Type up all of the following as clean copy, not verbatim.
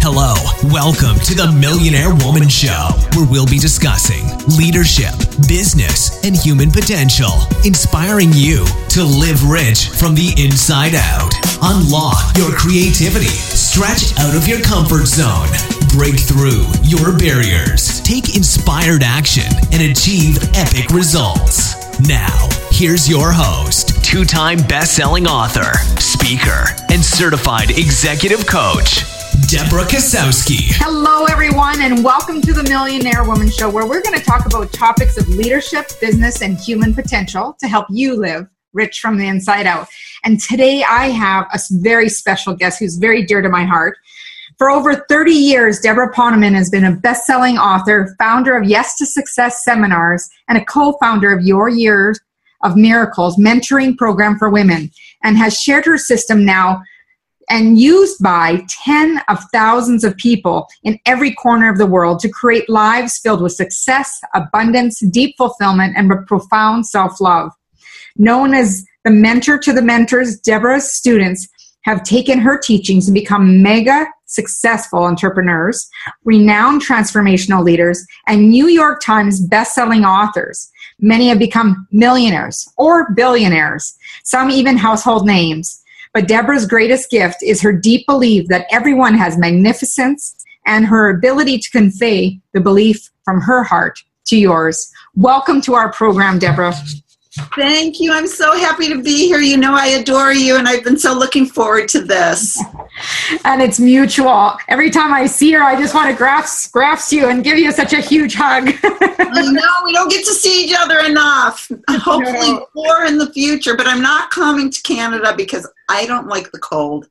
Hello, welcome to the Millionaire Woman Show, where we'll be discussing leadership, business, and human potential, inspiring you to live rich from the inside out. Unlock your creativity, stretch out of your comfort zone, break through your barriers, take inspired action, and achieve epic results. Now, here's your host, two-time best-selling author, speaker, and certified executive coach, Deborah Kasowski. Hello, everyone, and welcome to the Millionaire Woman Show, where we're going to talk about topics of leadership, business, and human potential to help you live rich from the inside out. And today I have a very special guest who's very dear to my heart. For over 30 years, Deborah Poneman has been a best-selling author, founder of Yes to Success seminars, and a co-founder of Your Years of Miracles mentoring program for women, and has shared her system now and used by tens of thousands of people in every corner of the world to create lives filled with success, abundance, deep fulfillment, and profound self-love. Known as the mentor to the mentors, Deborah's students have taken her teachings and become mega successful entrepreneurs, renowned transformational leaders, and New York Times best-selling authors. Many have become millionaires or billionaires, some even household names. But Deborah's greatest gift is her deep belief that everyone has magnificence and her ability to convey the belief from her heart to yours. Welcome to our program, Deborah. Thank you. I'm so happy to be here. You know, I adore you, and I've been so looking forward to this. And it's mutual. Every time I see her, I just want to grasp you and give you such a huge hug. I know, we don't get to see each other enough. Hopefully more in the future, but I'm not coming to Canada because I don't like the cold.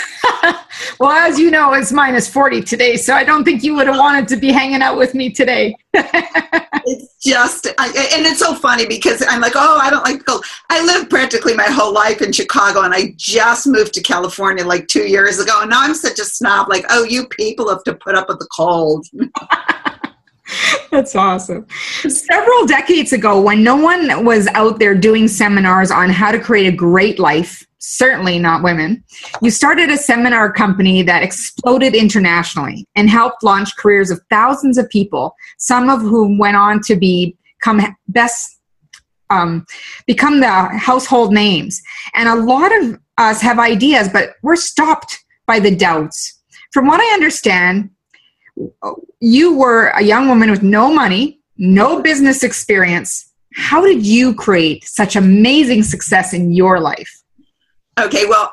Well, as you know, it's minus 40 today, so I don't think you would have wanted to be hanging out with me today. It's just, and it's so funny because I'm like, oh, I don't like the cold. I lived practically my whole life in Chicago, and I just moved to California like 2 years ago, and now I'm such a snob, like, oh, you people have to put up with the cold. That's awesome. Several decades ago, when no one was out there doing seminars on how to create a great life, certainly not women, you started a seminar company that exploded internationally and helped launch careers of thousands of people, some of whom went on to become the household names. And a lot of us have ideas, but we're stopped by the doubts. From what I understand, you were a young woman with no money, no business experience. How did you create such amazing success in your life? Okay, well,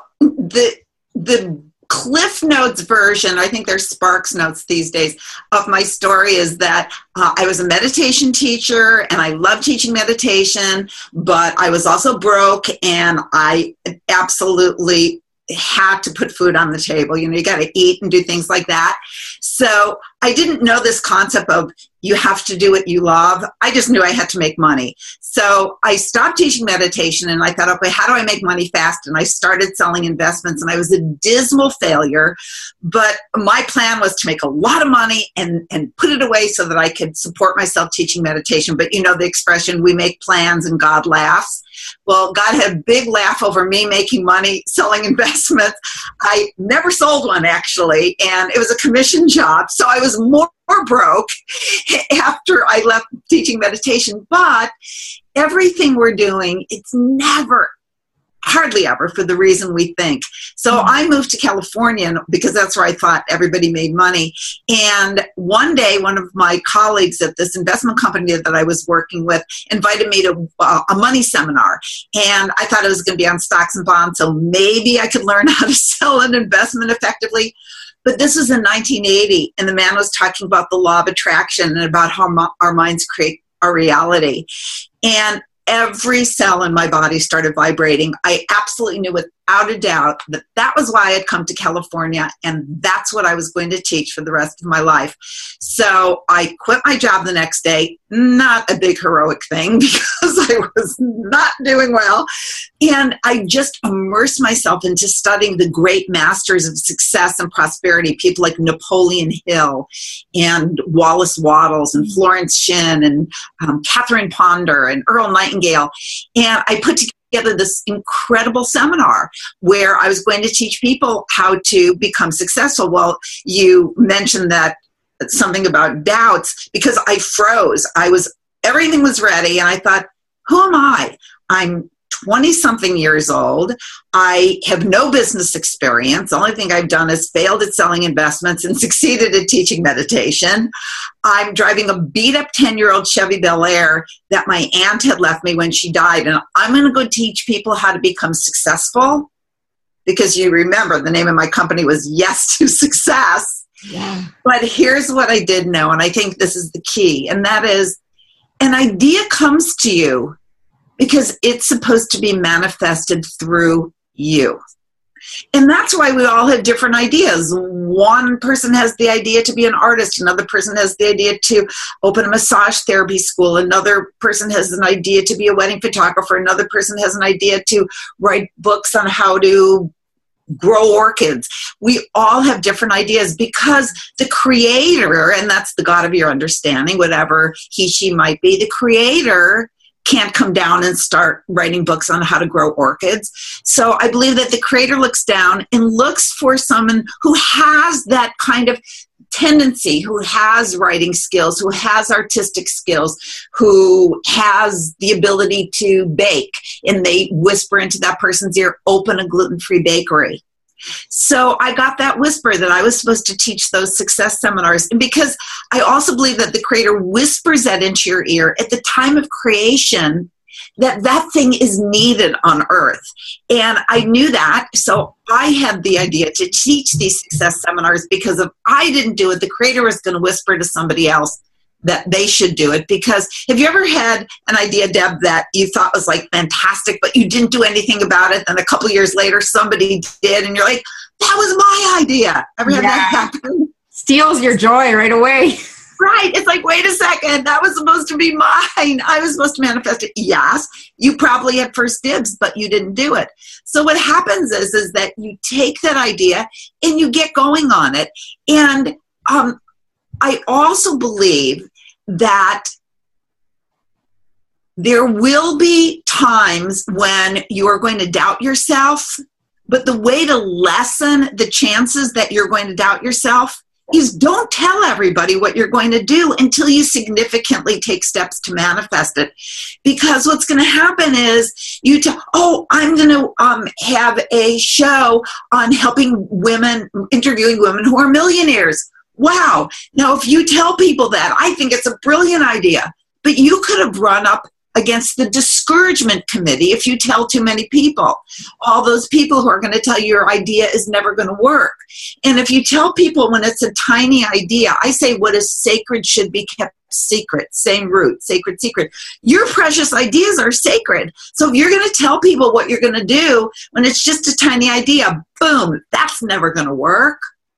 the Cliff Notes version, I think there's Sparks Notes these days, of my story is that I was a meditation teacher and I loved teaching meditation, but I was also broke and I absolutely had to put food on the table. You know, you got to eat and do things like that. So I didn't know this concept of you have to do what you love. I just knew I had to make money. So I stopped teaching meditation and I thought, okay, how do I make money fast? And I started selling investments and I was a dismal failure. But my plan was to make a lot of money and put it away so that I could support myself teaching meditation. But you know the expression, we make plans and God laughs. Well, God had a big laugh over me making money selling investments. I never sold one, actually, and it was a commission job. So I was more broke after I left teaching meditation. But everything we're doing, it's never, hardly ever for the reason we think. So I moved to California because that's where I thought everybody made money. And one day, one of my colleagues at this investment company that I was working with invited me to a money seminar. And I thought it was going to be on stocks and bonds, so maybe I could learn how to sell an investment effectively. But this was in 1980, and the man was talking about the law of attraction and about how our minds create our reality. And every cell in my body started vibrating. I absolutely knew without a doubt that that was why I'd come to California, and that's what I was going to teach for the rest of my life. So I quit my job the next day, not a big heroic thing because I was not doing well. And I just immersed myself into studying the great masters of success and prosperity, people like Napoleon Hill and Wallace Wattles and Florence Shinn and Catherine Ponder and Earl Nightingale. And I put together this incredible seminar where I was going to teach people how to become successful. Well, you mentioned that something about doubts, because I froze. Everything was ready, and I thought, who am I? I'm 20-something years old. I have no business experience. The only thing I've done is failed at selling investments and succeeded at teaching meditation. I'm driving a beat-up 10-year-old Chevy Bel Air that my aunt had left me when she died, and I'm going to go teach people how to become successful, because you remember the name of my company was Yes to Success. Yeah. But here's what I did know, and I think this is the key, and that is an idea comes to you because it's supposed to be manifested through you. And that's why we all have different ideas. One person has the idea to be an artist. Another person has the idea to open a massage therapy school. Another person has an idea to be a wedding photographer. Another person has an idea to write books on how to grow orchids. We all have different ideas because the creator, and that's the God of your understanding, whatever he, she might be, the creator can't come down and start writing books on how to grow orchids. So I believe that the creator looks down and looks for someone who has that kind of tendency, who has writing skills, who has artistic skills, who has the ability to bake. And they whisper into that person's ear, open a gluten-free bakery. So I got that whisper that I was supposed to teach those success seminars. And because I also believe that the creator whispers that into your ear at the time of creation, that thing is needed on earth. And I knew that. So I had the idea to teach these success seminars, because if I didn't do it, the creator was going to whisper to somebody else that they should do it. Because have you ever had an idea, Deb, that you thought was like fantastic, but you didn't do anything about it? Then a couple years later, somebody did, and you're like, that was my idea. Ever had that happen? Steals your joy right away. Right. It's like, wait a second, that was supposed to be mine. I was supposed to manifest it. Yes, you probably had first dibs, but you didn't do it. So what happens is that you take that idea and you get going on it. And I also believe that there will be times when you are going to doubt yourself, but the way to lessen the chances that you're going to doubt yourself is don't tell everybody what you're going to do until you significantly take steps to manifest it. Because what's going to happen is you tell, I'm going to have a show on helping women, interviewing women who are millionaires. Wow. Now, if you tell people that, I think it's a brilliant idea. But you could have run up against the discouragement committee if you tell too many people. All those people who are going to tell you your idea is never going to work. And if you tell people when it's a tiny idea, I say what is sacred should be kept secret. Same root, sacred, secret. Your precious ideas are sacred. So if you're going to tell people what you're going to do when it's just a tiny idea, boom, that's never going to work.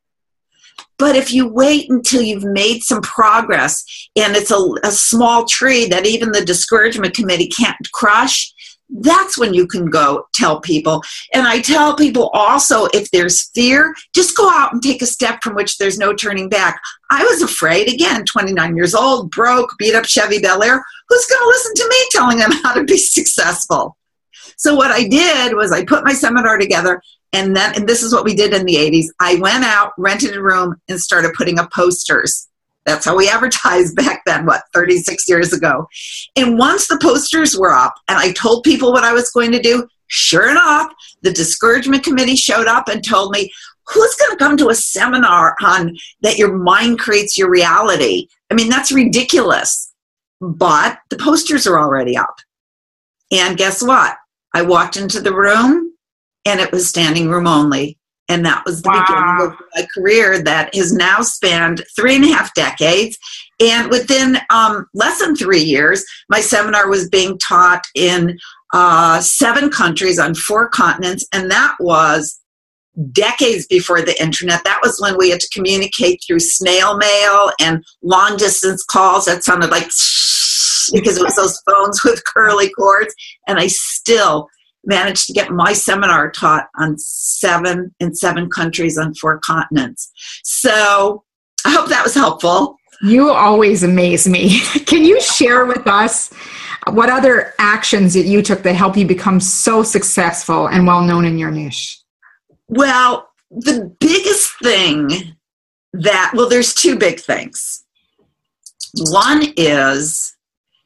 But if you wait until you've made some progress and it's a small tree that even the discouragement committee can't crush, that's when you can go tell people. And I tell people also, if there's fear, just go out and take a step from which there's no turning back. I was afraid, again, 29 years old, broke, beat up Chevy Bel Air. Who's going to listen to me telling them how to be successful? So what I did was I put my seminar together. And this is what we did in the 80s. I went out, rented a room, and started putting up posters. That's how we advertised back then, 36 years ago. And once the posters were up and I told people what I was going to do, sure enough, the discouragement committee showed up and told me, who's going to come to a seminar on that your mind creates your reality? I mean, that's ridiculous. But the posters are already up. And guess what? I walked into the room, and it was standing room only. And that was the beginning of my career that has now spanned 3.5 decades. And within less than 3 years, my seminar was being taught in 7 countries on 4 continents. And that was decades before the internet. That was when we had to communicate through snail mail and long distance calls. That sounded like because it was those phones with curly cords. And I still managed to get my seminar taught in 7 countries on 4 continents. So I hope that was helpful. You always amaze me. Can you share with us What other actions that you took that helped you become so successful and well-known in your niche? Well, the biggest thing there's two big things. One is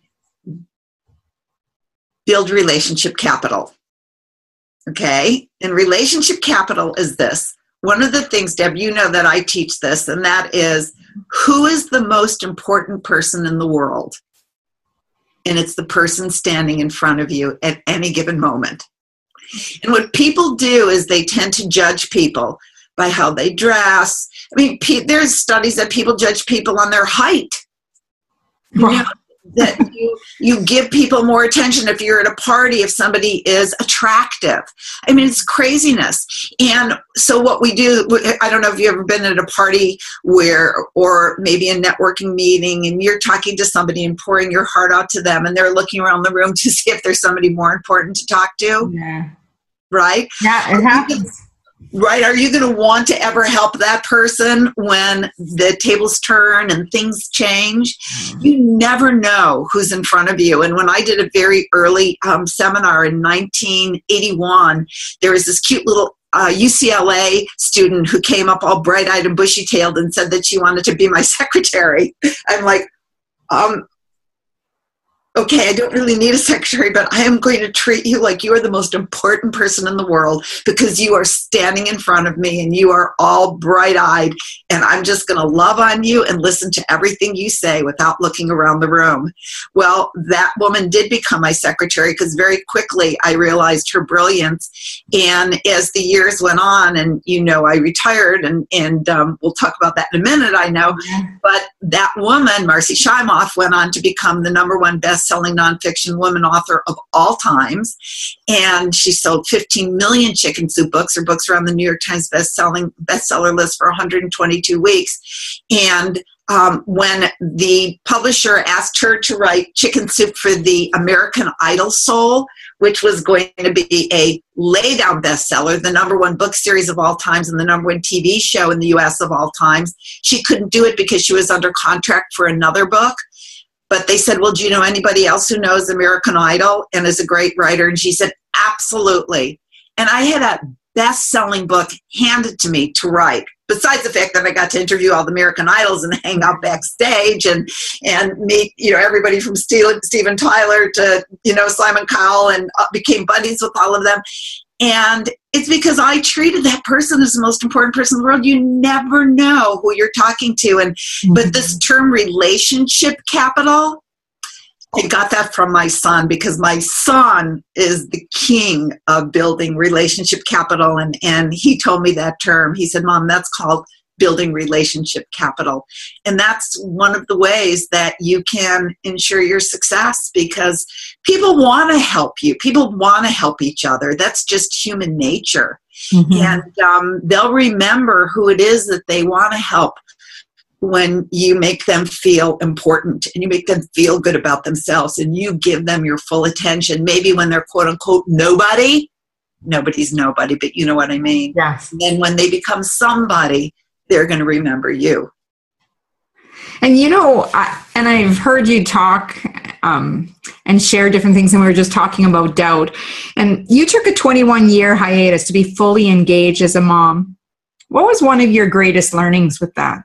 build relationship capital. Okay? And relationship capital is this. One of the things, Deb, you know that I teach this, and that is, who is the most important person in the world? And it's the person standing in front of you at any given moment. And what people do is they tend to judge people by how they dress. I mean, there's studies that people judge people on their height. Wow. You know, that you give people more attention if you're at a party, if somebody is attractive. I mean, it's craziness. And so what we do, I don't know if you've ever been at a party or maybe a networking meeting, and you're talking to somebody and pouring your heart out to them, and they're looking around the room to see if there's somebody more important to talk to. Yeah. Right? Yeah, it happens. Right? Are you going to want to ever help that person when the tables turn and things change? You never know who's in front of you. And when I did a very early seminar in 1981, there was this cute little UCLA student who came up all bright-eyed and bushy-tailed and said that she wanted to be my secretary. I'm like, okay, I don't really need a secretary, but I am going to treat you like you are the most important person in the world because you are standing in front of me and you are all bright-eyed, and I'm just going to love on you and listen to everything you say without looking around the room. Well, that woman did become my secretary because very quickly I realized her brilliance. And as the years went on, and I retired, and we'll talk about that in a minute, I know, but that woman, Marcy Shimoff, went on to become the #1 best-selling nonfiction woman author of all times. And she sold 15 million Chicken Soup books. Her books are on the New York Times bestseller list for 122 weeks. And when the publisher asked her to write Chicken Soup for the American Idol Soul, which was going to be a lay-down bestseller, the #1 book series of all times and the #1 TV show in the U.S. of all times, she couldn't do it because she was under contract for another book. But they said, well, do you know anybody else who knows American Idol and is a great writer? And she said, absolutely. And I had a best-selling book handed to me to write, besides the fact that I got to interview all the American Idols and hang out backstage and meet, everybody from Steven Tyler to, Simon Cowell, and became buddies with all of them. And it's because I treated that person as the most important person in the world. You never know who you're talking to. But this term relationship capital, I got that from my son because my son is the king of building relationship capital. And he told me that term. He said, Mom, that's called building relationship capital. And that's one of the ways that you can ensure your success, because people want to help you. People want to help each other. That's just human nature. And they'll remember who it is that they want to help when you make them feel important and you make them feel good about themselves and you give them your full attention. Maybe when they're quote unquote nobody's nobody, but you know what I mean? Yes. And then when they become somebody, they're going to remember you. And I've heard you talk and share different things, and we were just talking about doubt. And you took a 21-year hiatus to be fully engaged as a mom. What was one of your greatest learnings with that?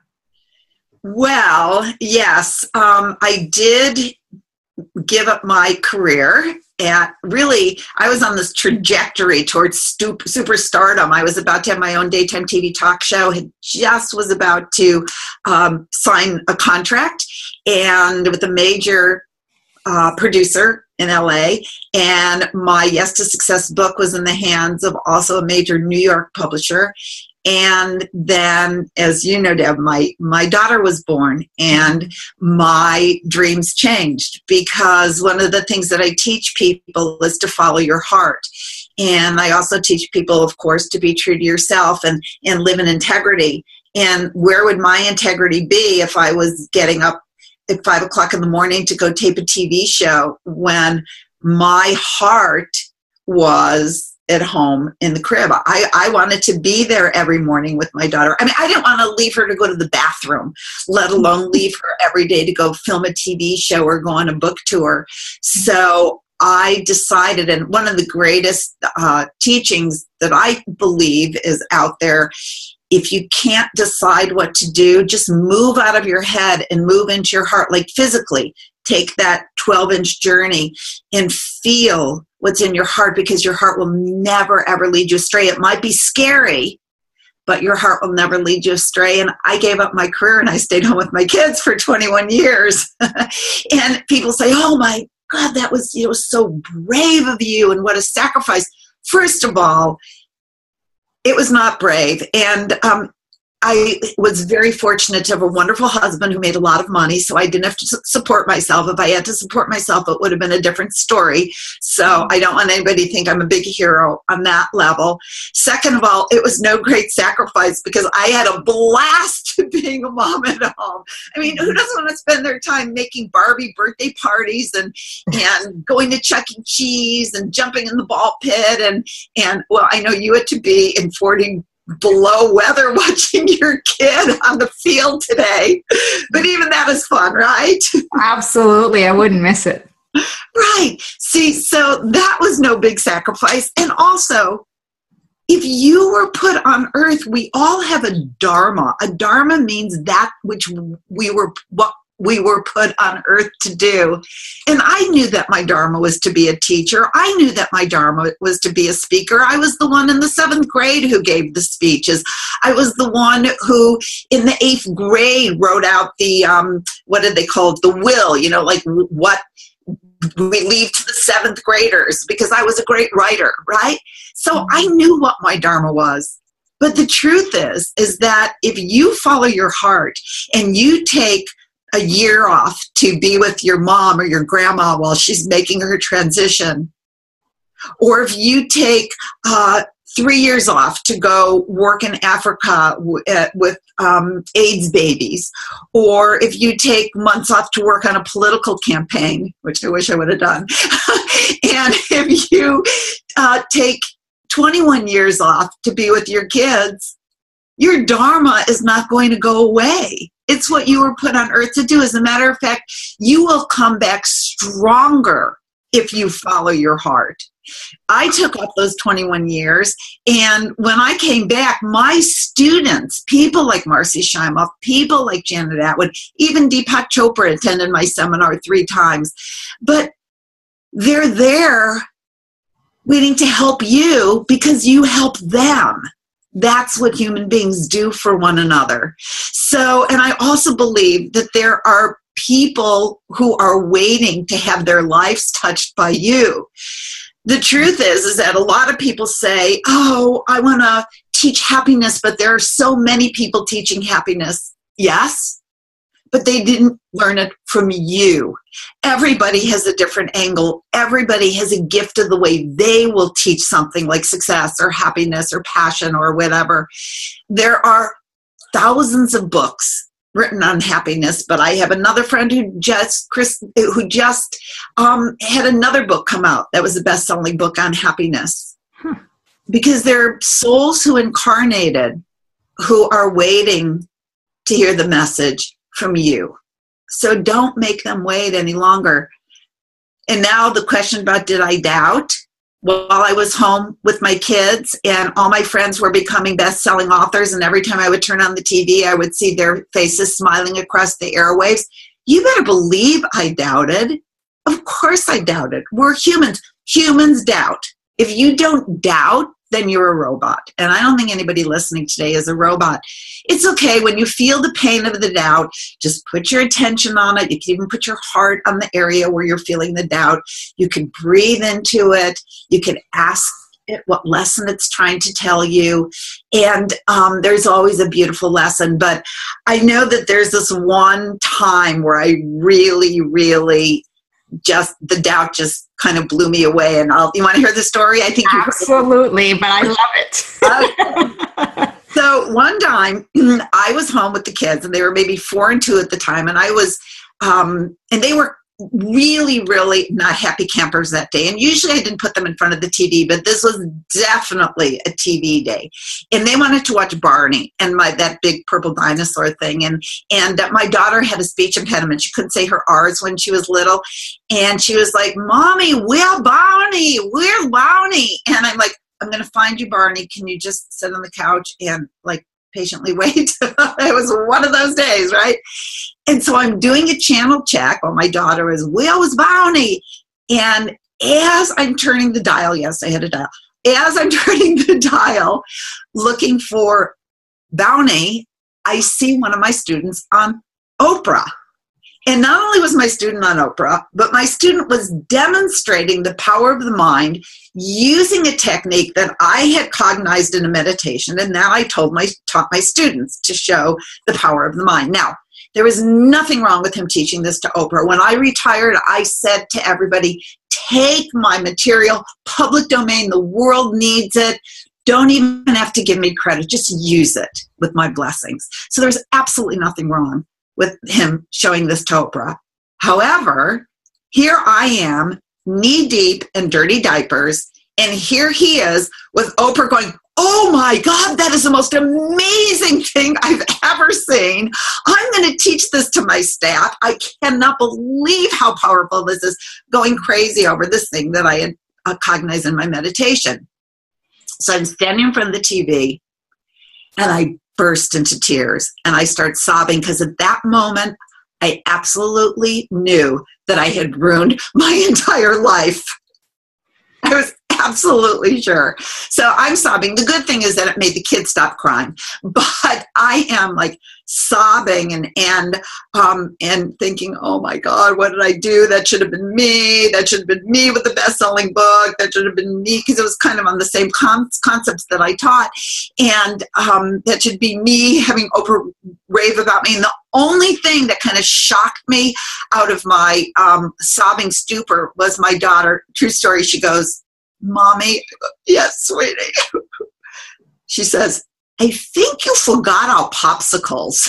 Well, yes, I did give up my career. And really, I was on this trajectory towards superstardom. I was about to have my own daytime TV talk show. Just was about to sign a contract and with a major producer in LA. And my Yes to Success book was in the hands of also a major New York publisher. And then, as you know, Deb, my daughter was born, and my dreams changed, because one of the things that I teach people is to follow your heart. And I also teach people, of course, to be true to yourself and live in integrity. And where would my integrity be if I was getting up at 5 o'clock in the morning to go tape a TV show when my heart was at home in the crib. I wanted to be there every morning with my daughter. I mean, I didn't want to leave her to go to the bathroom, let alone leave her every day to go film a TV show or go on a book tour. So I decided, and one of the greatest teachings that I believe is out there, if you can't decide what to do, just move out of your head and move into your heart, like physically. Take that 12-inch journey and feel what's in your heart, because your heart will never, ever lead you astray. It might be scary, but your heart will never lead you astray. And I gave up my career and I stayed home with my kids for 21 years. And people say, oh my God, that was, so brave of you, and what a sacrifice. First of all, it was not brave. And I was very fortunate to have a wonderful husband who made a lot of money, so I didn't have to support myself. If I had to support myself, it would have been a different story. So I don't want anybody to think I'm a big hero on that level. Second of all, it was no great sacrifice, because I had a blast being a mom at home. I mean, who doesn't want to spend their time making Barbie birthday parties and going to Chuck E. Cheese and jumping in the ball pit and well, I know you had to be in 40 below weather watching your kid on the field today, but even that is fun, right? Absolutely. I wouldn't miss it. Right. See, so that was no big sacrifice. And also, if you were put on earth, we all have a dharma. A dharma means that which what we were put on earth to do. And I knew that my dharma was to be a teacher. I knew that my dharma was to be a speaker. I was the one in the 7th grade who gave the speeches. I was the one who in the 8th grade wrote out the, what did they call it? The will, like what we leave to the 7th graders, because I was a great writer, right? So I knew what my dharma was. But the truth is that if you follow your heart and you take a year off to be with your mom or your grandma while she's making her transition, or if you take 3 years off to go work in Africa with AIDS babies, or if you take months off to work on a political campaign, which I wish I would have done, and if you take 21 years off to be with your kids, your dharma is not going to go away. It's what you were put on earth to do. As a matter of fact, you will come back stronger if you follow your heart. I took up those 21 years, and when I came back, my students, people like Marcy Shimoff, people like Janet Atwood, even Deepak Chopra attended my seminar 3 times, but they're there waiting to help you because you help them. That's what human beings do for one another. So, and I also believe that there are people who are waiting to have their lives touched by you. The truth is that a lot of people say, oh, I want to teach happiness, but there are so many people teaching happiness. Yes, but they didn't learn it from you. Everybody has a different angle. Everybody has a gift of the way they will teach something like success or happiness or passion or whatever. There are thousands of books written on happiness, but I have another friend who just had another book come out that was the best-selling book on happiness. Because there are souls who incarnated who are waiting to hear the message from you. So don't make them wait any longer. And now the question about did I doubt? While I was home with my kids and all my friends were becoming best-selling authors, and every time I would turn on the TV, I would see their faces smiling across the airwaves. You better believe I doubted. Of course I doubted. We're humans. Humans doubt. If you don't doubt, then you're a robot. And I don't think anybody listening today is a robot. It's okay when you feel the pain of the doubt, just put your attention on it. You can even put your heart on the area where you're feeling the doubt. You can breathe into it. You can ask it what lesson it's trying to tell you. And there's always a beautiful lesson. But I know that there's this one time where I really, really the doubt just kind of blew me away. And you want to hear the story? I think absolutely, but I love it. So one time I was home with the kids, and they were maybe 4 and 2 at the time. And I was, and they were really, really not happy campers that day. And usually I didn't put them in front of the TV, but this was definitely a TV day. And they wanted to watch Barney and that big purple dinosaur thing. And my daughter had a speech impediment. She couldn't say her R's when she was little. And she was like, Mommy, where's Barney? Where's Barney? And I'm like, I'm going to find you, Barney. Can you just sit on the couch and like patiently wait? It was one of those days, right? And so I'm doing a channel check while my daughter is, where was Barney? And as I'm turning the dial, yes, I had a dial. As I'm turning the dial, looking for Barney, I see one of my students on Oprah. And not only was my student on Oprah, but my student was demonstrating the power of the mind using a technique that I had cognized in a meditation, and now I taught my students to show the power of the mind. Now, there was nothing wrong with him teaching this to Oprah. When I retired, I said to everybody, take my material, public domain, the world needs it. Don't even have to give me credit, just use it with my blessings. So there's absolutely nothing wrong with him showing this to Oprah. However, here I am, knee-deep in dirty diapers, and here he is with Oprah going, oh my God, that is the most amazing thing I've ever seen. I'm going to teach this to my staff. I cannot believe how powerful this is, going crazy over this thing that I had cognized in my meditation. So I'm standing in front of the TV, and I burst into tears, and I start sobbing because at that moment, I absolutely knew that I had ruined my entire life. I was absolutely sure. So I'm sobbing. The good thing is that it made the kids stop crying, but I am like sobbing and thinking, oh my God, what did I do? That should have been me. That should have been me with the best-selling book. That should have been me, because it was kind of on the same concepts that I taught. And that should be me having Oprah rave about me. And the only thing that kind of shocked me out of my sobbing stupor was my daughter. True story. She goes, Mommy, yes, sweetie. She says, I think you forgot our popsicles.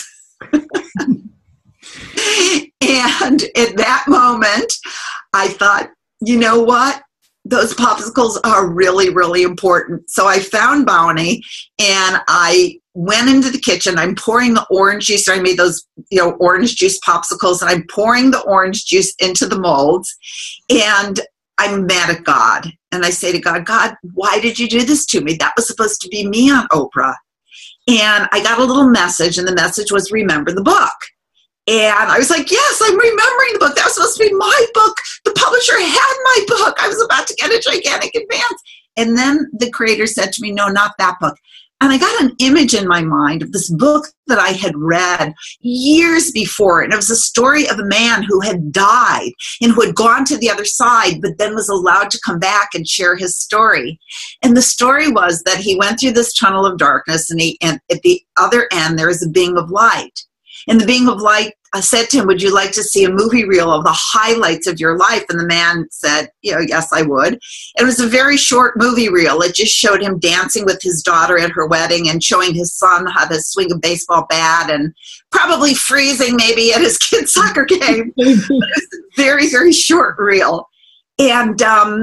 And at that moment, I thought, you know what? Those popsicles are really, really important. So I found Bounty, and I went into the kitchen. I'm pouring the orange juice. I made those, orange juice popsicles, and I'm pouring the orange juice into the molds. And I'm mad at God. And I say to God, why did you do this to me? That was supposed to be me on Oprah. And I got a little message, and the message was, remember the book. And I was like, yes, I'm remembering the book. That was supposed to be my book. The publisher had my book. I was about to get a gigantic advance. And then the creator said to me, no, not that book. And I got an image in my mind of this book that I had read years before. And it was a story of a man who had died and who had gone to the other side, but then was allowed to come back and share his story. And the story was that he went through this tunnel of darkness, and at the other end, there is a being of light. And the being of light said to him, would you like to see a movie reel of the highlights of your life? And the man said, yes, I would. It was a very short movie reel. It just showed him dancing with his daughter at her wedding and showing his son how to swing a baseball bat and probably freezing maybe at his kid's soccer game. But it was a very, very short reel. And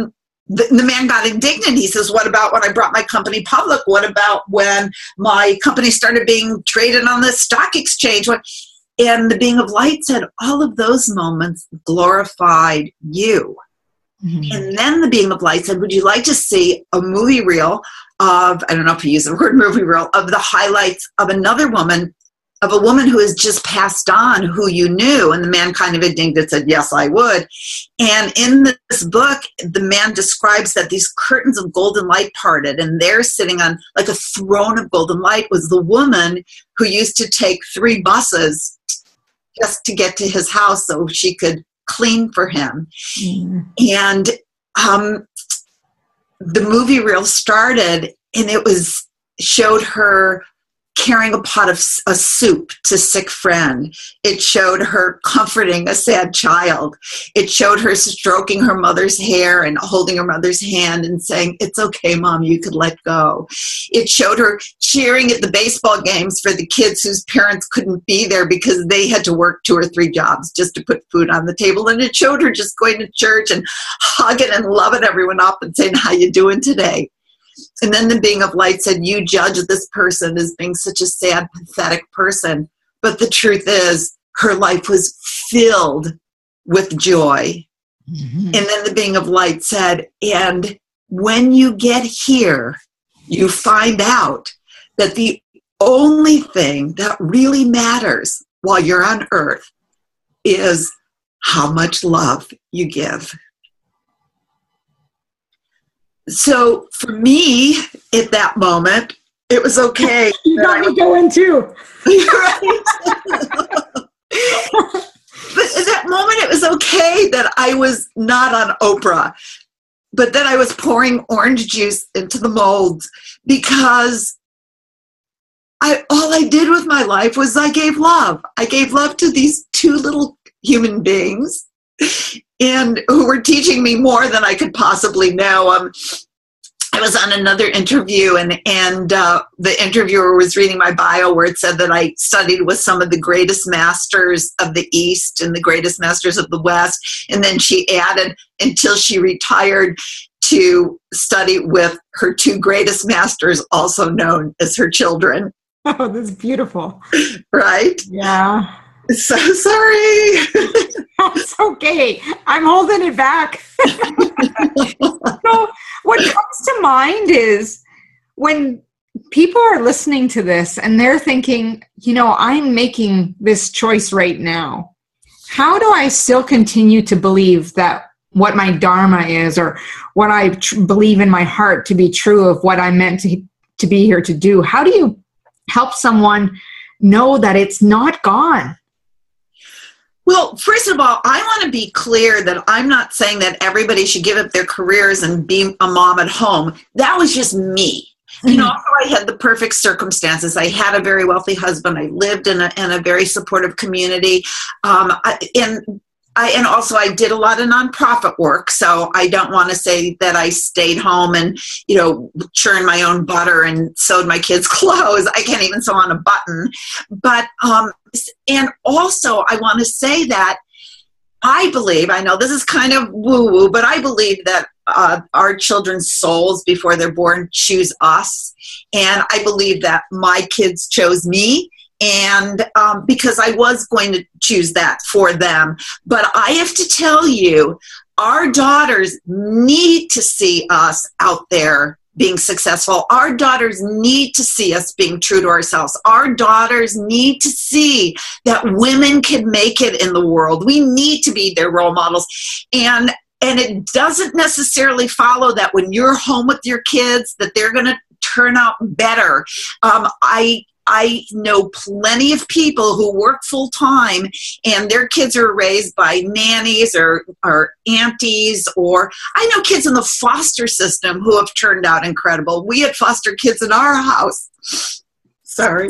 the man got indignant. He says, what about when I brought my company public? What about when my company started being traded on the stock exchange? And the being of light said, all of those moments glorified you. Mm-hmm. And then the being of light said, would you like to see a movie reel of, I don't know if you use the word movie reel, of the highlights of another woman, of a woman who has just passed on, who you knew? And the man kind of indignant and said, yes, I would. And in this book, the man describes that these curtains of golden light parted, and there sitting on like a throne of golden light was the woman who used to take 3 buses just to get to his house so she could clean for him. Mm. And the movie reel started, and it showed her carrying a pot of a soup to a sick friend. It showed her comforting a sad child. It showed her stroking her mother's hair and holding her mother's hand and saying, "It's okay, Mom, you could let go." It showed her cheering at the baseball games for the kids whose parents couldn't be there because they had to work 2 or 3 jobs just to put food on the table. And it showed her just going to church and hugging and loving everyone up and saying, "How you doing today?" And then the being of light said, "You judge this person as being such a sad, pathetic person." But the truth is, her life was filled with joy. Mm-hmm. And then the being of light said, "And when you get here, you find out that the only thing that really matters while you're on earth is how much love you give." So for me, at that moment, it was okay. You got me going too. Right? But at that moment, it was okay that I was not on Oprah, but that I was pouring orange juice into the molds, because all I did with my life was I gave love. I gave love to these 2 little human beings, and who were teaching me more than I could possibly know. I was on another interview, and the interviewer was reading my bio, where it said that I studied with some of the greatest masters of the East and the greatest masters of the West. And then she added, until she retired, to study with her 2 greatest masters, also known as her children. Oh, that's beautiful. Right? Yeah. So sorry. That's okay. I'm holding it back. So what comes to mind is when people are listening to this and they're thinking, I'm making this choice right now. How do I still continue to believe that what my dharma is, or what I believe in my heart to be true of what I'm meant to be here to do? How do you help someone know that it's not gone? Well, first of all, I want to be clear that I'm not saying that everybody should give up their careers and be a mom at home. That was just me. Mm-hmm. I had the perfect circumstances. I had a very wealthy husband. I lived in a very supportive community. And also I did a lot of nonprofit work, so I don't want to say that I stayed home and, churned my own butter and sewed my kids' clothes. I can't even sew on a button. But, and also I want to say that I believe, I know this is kind of woo-woo, but I believe that our children's souls before they're born choose us. And I believe that my kids chose me. And because I was going to choose that for them. But I have to tell you, our daughters need to see us out there being successful. Our daughters need to see us being true to ourselves. Our daughters need to see that women can make it in the world. We need to be their role models. And it doesn't necessarily follow that when you're home with your kids that they're going to turn out better. I know plenty of people who work full time and their kids are raised by nannies or aunties, or I know kids in the foster system who have turned out incredible. We had foster kids in our house. Sorry.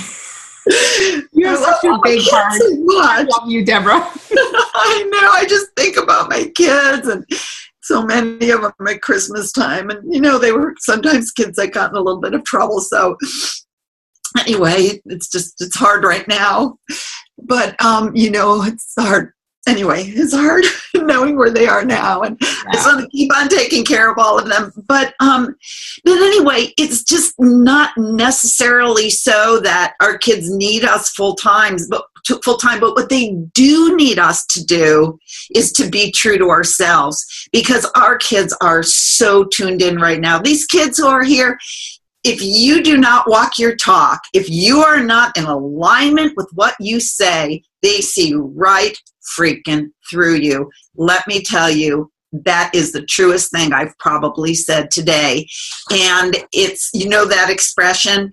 You're such a big heart. I love you, Deborah. I know. I just think about my kids, and so many of them at Christmas time. And, they were sometimes kids that got in a little bit of trouble. So anyway, it's hard right now, but, it's hard. Anyway, it's hard knowing where they are now, and I just want to keep on taking care of all of them. But anyway, it's just not necessarily so that our kids need us full time, but what they do need us to do is to be true to ourselves, because our kids are so tuned in right now. These kids who are here, if you do not walk your talk, if you are not in alignment with what you say, they see right freaking through you. Let me tell you, that is the truest thing I've probably said today. And it's, that expression,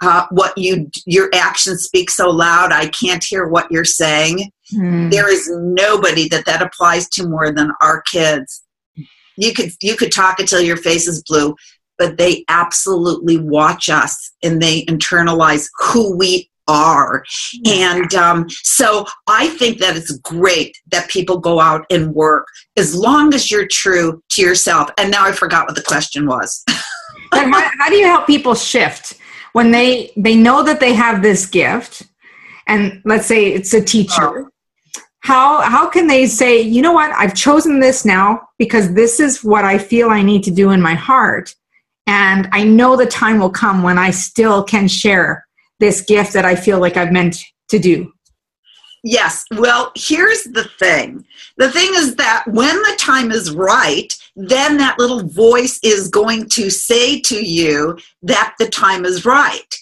your actions speak so loud, I can't hear what you're saying. There is nobody that applies to more than our kids. You could talk until your face is blue. but they absolutely watch us and they internalize who we are. And so I think that it's great that people go out and work as long as you're true to yourself. And now I forgot what the question was. But how do you help people shift when they know that they have this gift, and let's say it's a teacher? How can they say, you know what, I've chosen this now because this is what I feel I need to do in my heart, and I know the time will come when I still can share this gift that I feel like I've meant to do? Yes. Well, here's the thing. The thing is that when the time is right, then that little voice is going to say to you that the time is right.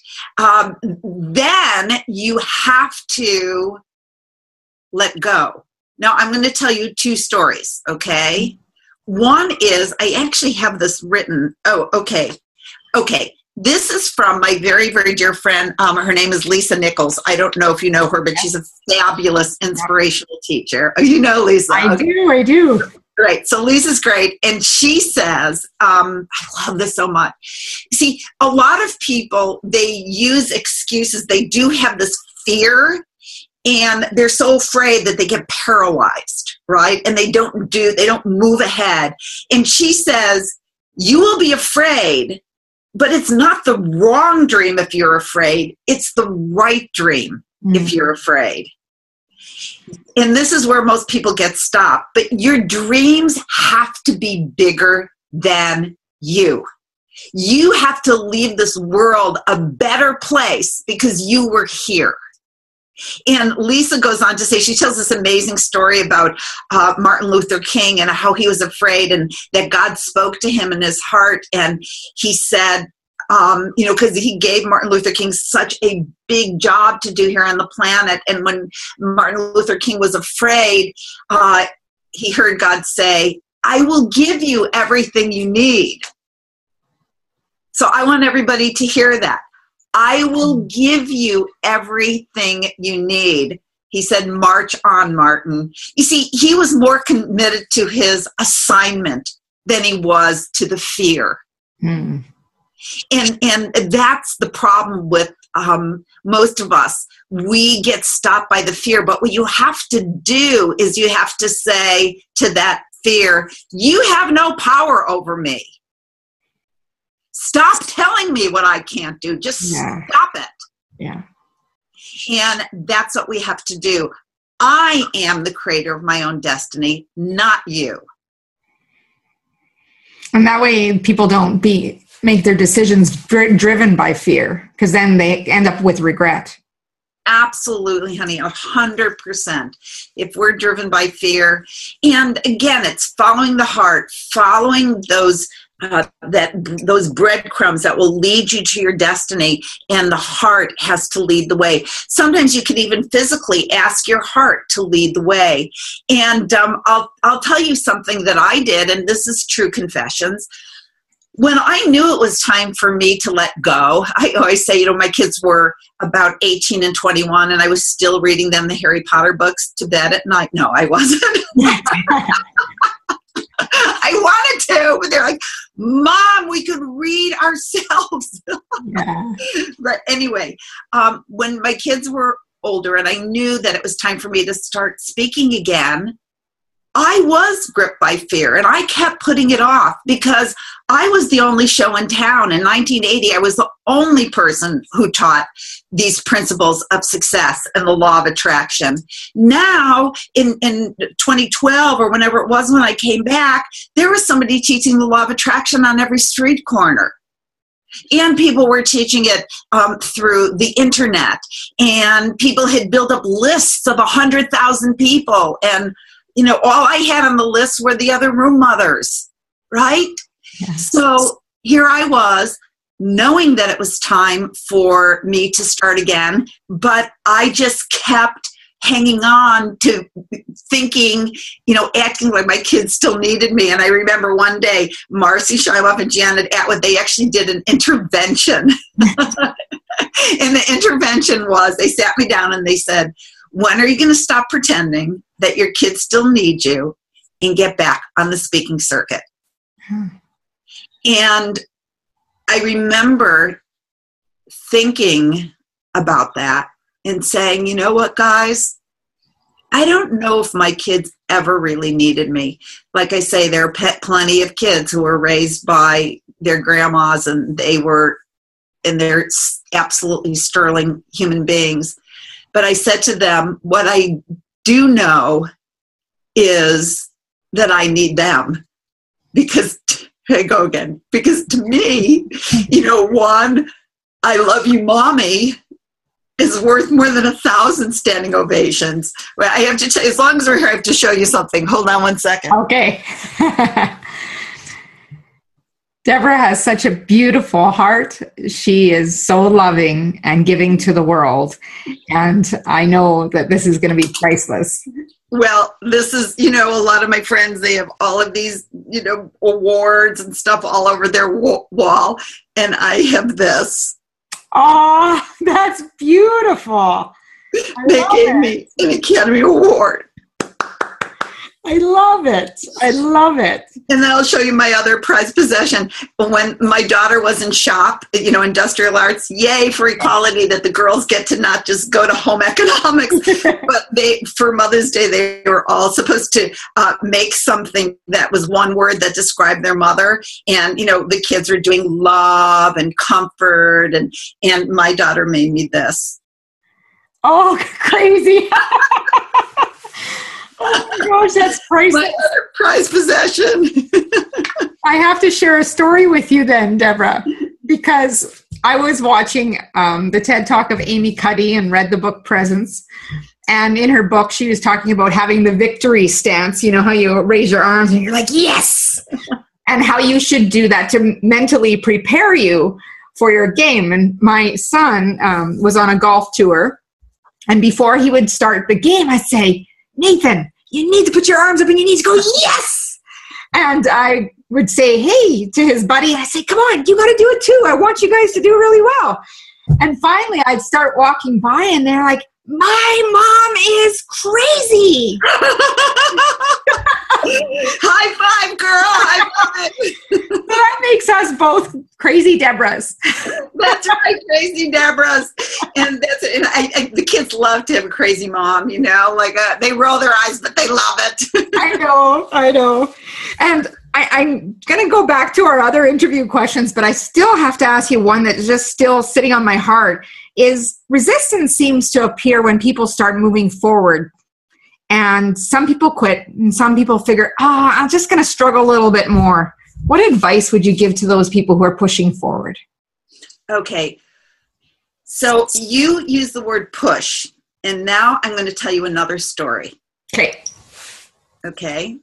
Then you have to let go. Now, I'm going to tell you 2 stories, okay? One is, I actually have this written. Oh, okay. Okay. This is from my very, very dear friend. Her name is Lisa Nichols. I don't know if you know her, but she's a fabulous inspirational teacher. You know Lisa. I do. Right. So Lisa's great. And she says, I love this so much. See, a lot of people, they use excuses. They do have this fear, and they're so afraid that they get paralyzed, right? And they don't move ahead. And she says, you will be afraid, but it's not the wrong dream if you're afraid. It's the right dream if you're afraid. And this is where most people get stopped. But your dreams have to be bigger than you. You have to leave this world a better place because you were here. And Lisa goes on to say, she tells this amazing story about Martin Luther King and how he was afraid, and that God spoke to him in his heart. And he said, because he gave Martin Luther King such a big job to do here on the planet. And when Martin Luther King was afraid, he heard God say, I will give you everything you need. So I want everybody to hear that. I will give you everything you need. He said, march on, Martin. You see, he was more committed to his assignment than he was to the fear. And that's the problem with most of us. We get stopped by the fear, but what you have to do is you have to say to that fear, you have no power over me. Stop telling me what I can't do. Just stop it. Yeah. And that's what we have to do. I am the creator of my own destiny, not you. And that way people don't make their decisions driven by fear, because then they end up with regret. Absolutely, honey, 100%. If we're driven by fear, and again, it's following the heart, following those breadcrumbs that will lead you to your destiny, and the heart has to lead the way. Sometimes you can even physically ask your heart to lead the way. And I'll tell you something that I did, and this is true confessions. When I knew it was time for me to let go, I always say, my kids were about 18 and 21, and I was still reading them the Harry Potter books to bed at night. No, I wasn't. I wanted to, but they're like, Mom, we could read ourselves. Yeah. But anyway, when my kids were older and I knew that it was time for me to start speaking again, I was gripped by fear, and I kept putting it off because I was the only show in town. In 1980, I was the only person who taught these principles of success and the law of attraction. Now, in 2012 or whenever it was when I came back, there was somebody teaching the law of attraction on every street corner. And people were teaching it through the internet. And people had built up lists of 100,000 people. And all I had on the list were the other room mothers, right? Yes. So here I was, knowing that it was time for me to start again, but I just kept hanging on to thinking, acting like my kids still needed me. And I remember one day, Marcy Shyloff and Janet Atwood, they actually did an intervention. And the intervention was, they sat me down and they said, when are you going to stop pretending that your kids still need you and get back on the speaking circuit? And I remember thinking about that and saying, you know what, guys? I don't know if my kids ever really needed me. Like I say, there are plenty of kids who were raised by their grandmas and they're absolutely sterling human beings. But I said to them, what I do know is that I need them. Because, here I go again, because to me, one, I love you, mommy, is worth more than 1,000 standing ovations. Well, I have to as long as we're here, I have to show you something. Hold on one second. Okay. Deborah has such a beautiful heart. She is so loving and giving to the world. And I know that this is going to be priceless. Well, this is, a lot of my friends, they have all of these, awards and stuff all over their wall. And I have this. Oh, that's beautiful. They gave me an Academy Award. I love it. I love it. And then I'll show you my other prized possession. When my daughter was in shop, industrial arts, yay for equality, that the girls get to not just go to home economics, but for Mother's Day, they were all supposed to make something that was one word that described their mother. And, the kids were doing love and comfort. And my daughter made me this. Oh, crazy. Oh my gosh, that's priceless. My other prized possession. I have to share a story with you then, Deborah, because I was watching the TED Talk of Amy Cuddy and read the book Presence. And in her book, she was talking about having the victory stance, how you raise your arms and you're like, yes, and how you should do that to mentally prepare you for your game. And my son was on a golf tour. And before he would start the game, I'd say, Nathan, you need to put your arms up and you need to go, yes! And I would say, hey, to his buddy, I say, come on, you got to do it too. I want you guys to do really well. And finally, I'd start walking by and they're like, my mom is crazy. High five, girl. I love it. So that makes us both crazy Deborahs. That's right, crazy Deborahs. And the kids love to have a crazy mom, they roll their eyes, but they love it. I know. And I'm going to go back to our other interview questions, but I still have to ask you one that's just still sitting on my heart. Is resistance seems to appear when people start moving forward. And some people quit and some people figure, I'm just going to struggle a little bit more. What advice would you give to those people who are pushing forward? Okay. So you use the word push. And now I'm going to tell you another story. Okay.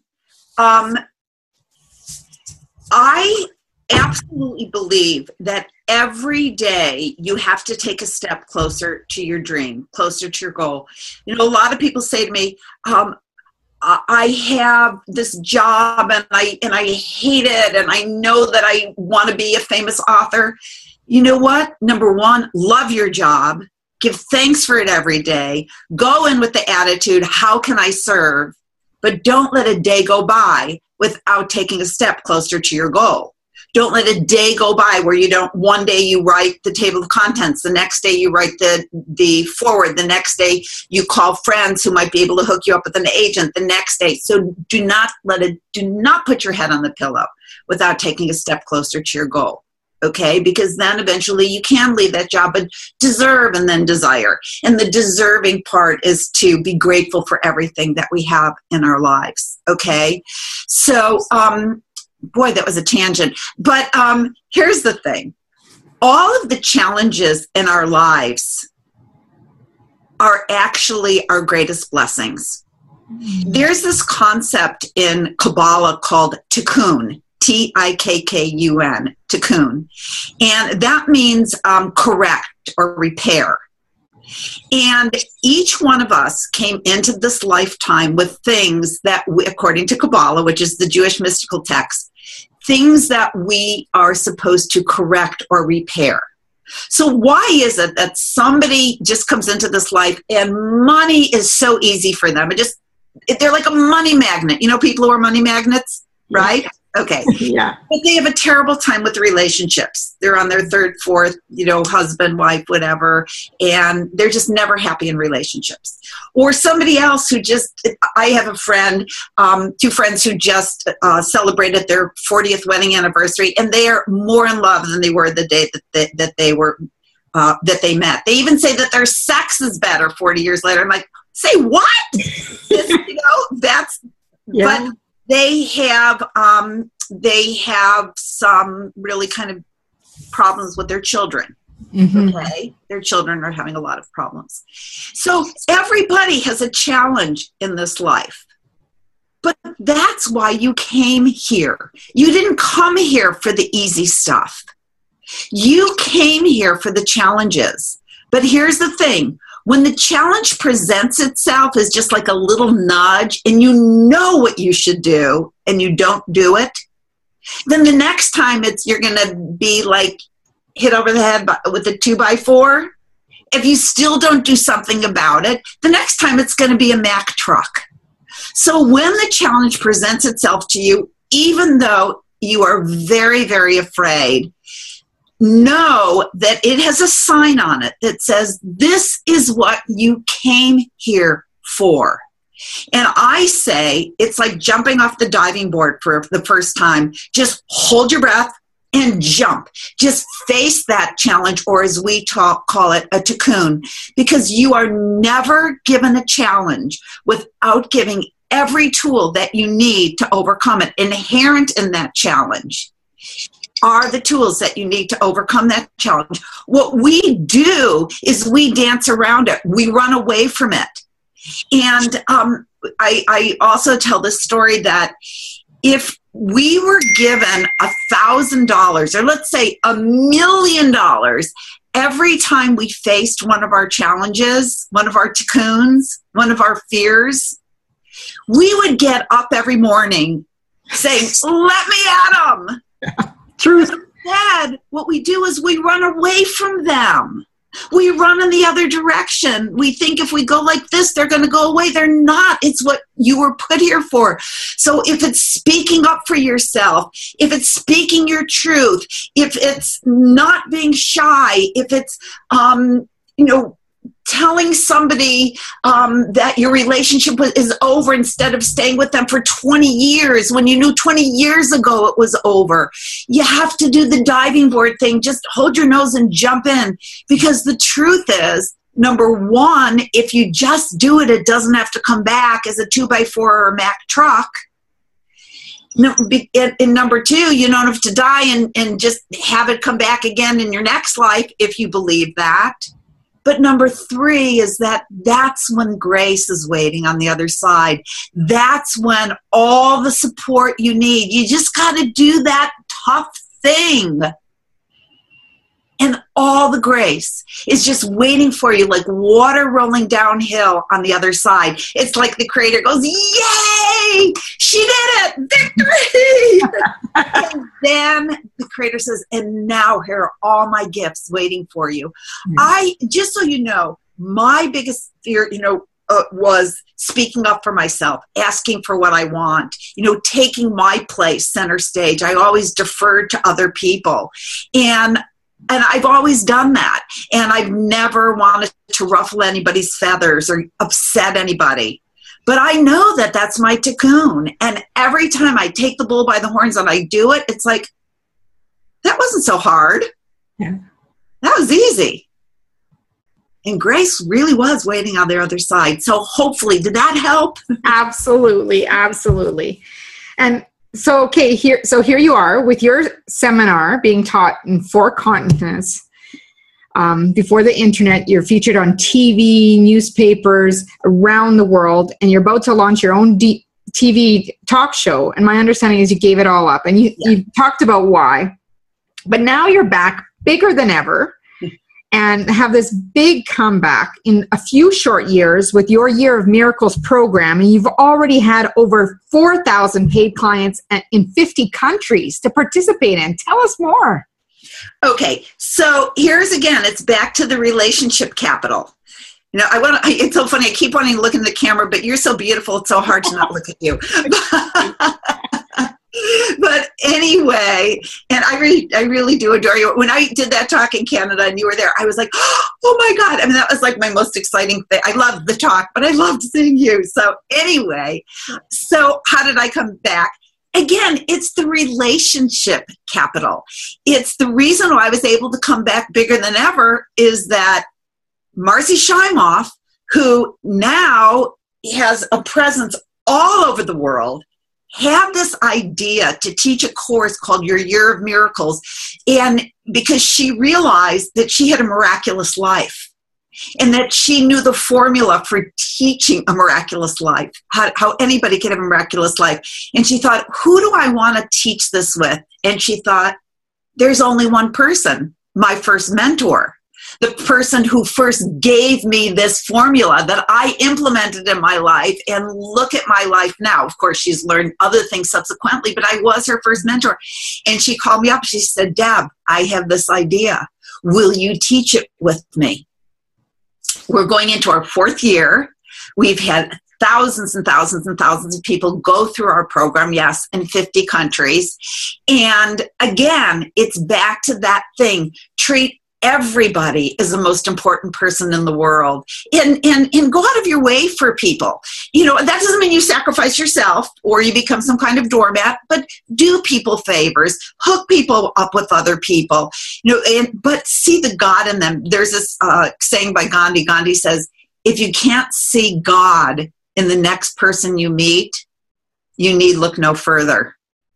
I absolutely believe that every day you have to take a step closer to your dream, closer to your goal. A lot of people say to me, I have this job and I hate it and I know that I want to be a famous author. You know what? Number one, love your job. Give thanks for it every day. Go in with the attitude, how can I serve? But don't let a day go by without taking a step closer to your goal. Don't let a day go by where one day you write the table of contents, the next day you write the forward, the next day you call friends who might be able to hook you up with an agent the next day. So do not put your head on the pillow without taking a step closer to your goal. Okay, because then eventually you can leave that job, but deserve and then desire. And the deserving part is to be grateful for everything that we have in our lives. Okay, so boy, that was a tangent. But here's the thing. All of the challenges in our lives are actually our greatest blessings. There's this concept in Kabbalah called tikkun, Tikkun, tikkun. And that means correct or repair. And each one of us came into this lifetime with things that, according to Kabbalah, which is the Jewish mystical text, things that we are supposed to correct or repair. So why is it that somebody just comes into this life and money is so easy for them? They're like a money magnet. People who are money magnets, right? Okay. Yeah. But they have a terrible time with relationships. They're on their third, fourth, husband, wife, whatever, and they're just never happy in relationships. Or somebody else I have a friend, two friends who just celebrated their 40th wedding anniversary, and they are more in love than they were the day that they met. They even say that their sex is better 40 years later. I'm like, say what? That's, yeah. But they have some really kind of problems with their children. Mm-hmm. Okay, their children are having a lot of problems. So everybody has a challenge in this life. But that's why you came here. You didn't come here for the easy stuff. You came here for the challenges. But here's the thing. When the challenge presents itself as just like a little nudge and you know what you should do and you don't do it, then the next time you're going to be like hit over the head with a 2x4. If you still don't do something about it, the next time it's going to be a Mack truck. So when the challenge presents itself to you, even though you are very, very afraid, know that it has a sign on it that says, this is what you came here for. And I say, it's like jumping off the diving board for the first time. Just hold your breath and jump. Just face that challenge, or as we call it, a cocoon, because you are never given a challenge without giving every tool that you need to overcome it. Inherent in that challenge are the tools that you need to overcome that challenge. What we do is we dance around it. We run away from it. And I also tell the story that if we were given $1,000, or let's say $1 million, every time we faced one of our challenges, one of our cocoons, one of our fears, we would get up every morning saying, let me at them. Truth. Instead, what we do is we run away from them. We run in the other direction. We think if we go like this, they're going to go away. They're not. It's what you were put here for. So if it's speaking up for yourself, if it's speaking your truth, if it's not being shy, if it's, telling somebody that your relationship is over instead of staying with them for 20 years when you knew 20 years ago it was over. You have to do the diving board thing. Just hold your nose and jump in, because the truth is, number one, if you just do it, it doesn't have to come back as a 2x4 or a Mack truck. And number two, you don't have to die and just have it come back again in your next life if you believe that. But number three is that's when grace is waiting on the other side. That's when all the support you need. You just got to do that tough thing. And all the grace is just waiting for you, like water rolling downhill on the other side. It's like the Creator goes, yay, she did it, victory. And then the Creator says, and now here are all my gifts waiting for you. Just so you know, my biggest fear, was speaking up for myself, asking for what I want, taking my place center stage. I always deferred to other people. And I've always done that. And I've never wanted to ruffle anybody's feathers or upset anybody. But I know that that's my cocoon. And every time I take the bull by the horns and I do it, it's like, that wasn't so hard. Yeah. That was easy. And grace really was waiting on the other side. So hopefully, did that help? Absolutely. Absolutely. And so, okay, here you are with your seminar being taught in 4 continents. Before the internet, you're featured on TV, newspapers around the world, and you're about to launch your own TV talk show. And my understanding is you gave it all up, and you talked about why. But now you're back bigger than ever and have this big comeback in a few short years with your Year of Miracles program. And you've already had over 4,000 paid clients in 50 countries to participate in. Tell us more. Okay, so here's again, it's back to the relationship capital. It's so funny. I keep wanting to look in the camera, but you're so beautiful. It's so hard to not look at you. But anyway, and I really do adore you. When I did that talk in Canada and you were there, I was like, oh my God. I mean, that was like my most exciting thing. I loved the talk, but I loved seeing you. So anyway, so how did I come back? Again, it's the relationship capital. It's the reason why I was able to come back bigger than ever is that Marcy Shimoff, who now has a presence all over the world, had this idea to teach a course called Your Year of Miracles. And because she realized that she had a miraculous life and that she knew the formula for teaching a miraculous life, how anybody can have a miraculous life. And she thought, who do I want to teach this with? And she thought, there's only one person, my first mentor. The person who first gave me this formula that I implemented in my life, and look at my life now. Of course, she's learned other things subsequently, but I was her first mentor. And she called me up. She said, Deb, I have this idea. Will you teach it with me? We're going into our 4th year. We've had thousands and thousands and thousands of people go through our program, yes, in 50 countries. And again, it's back to that thing. Treat everybody is the most important person in the world, and go out of your way for people. You know, that doesn't mean you sacrifice yourself or you become some kind of doormat, but do people favors, hook people up with other people, you know, but see the God in them. There's this saying by Gandhi. Gandhi says, if you can't see God in the next person you meet, you need look no further.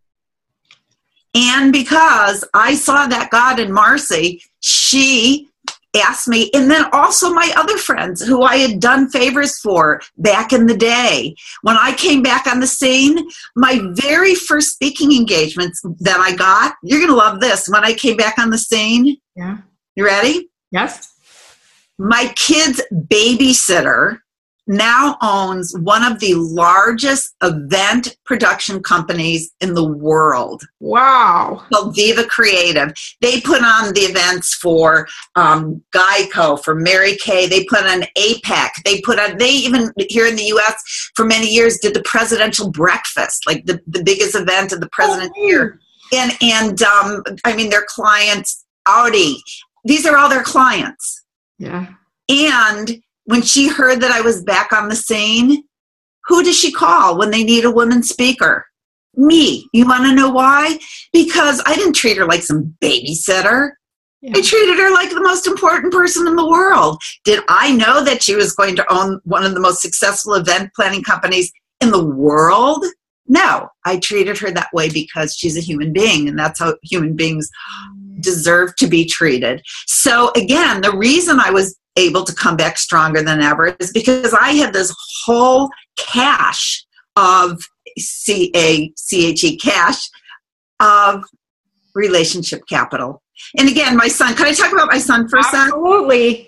And because I saw that God in Marcy, she asked me, and then also my other friends who I had done favors for back in the day. When I came back on the scene, my very first speaking engagements that I got, you're going to love this. When I came back on the scene, yeah. You ready? Yes. My kid's babysitter now owns one of the largest event production companies in the world. Wow. Called Viva Creative. They put on the events for Geico, for Mary Kay. They put on APEC. They even, here in the U.S., for many years, did the presidential breakfast, like the biggest event of the president here. And I mean, their clients, Audi, these are all their clients. Yeah. And when she heard that I was back on the scene, who does she call when they need a woman speaker? Me. You want to know why? Because I didn't treat her like some babysitter. Yeah. I treated her like the most important person in the world. Did I know that she was going to own one of the most successful event planning companies in the world? No. I treated her that way because she's a human being, and that's how human beings deserve to be treated. So again, the reason I was able to come back stronger than ever is because I had this whole cache of CACHE cache of relationship capital. And again, my son, can I talk about my son for a second? Absolutely.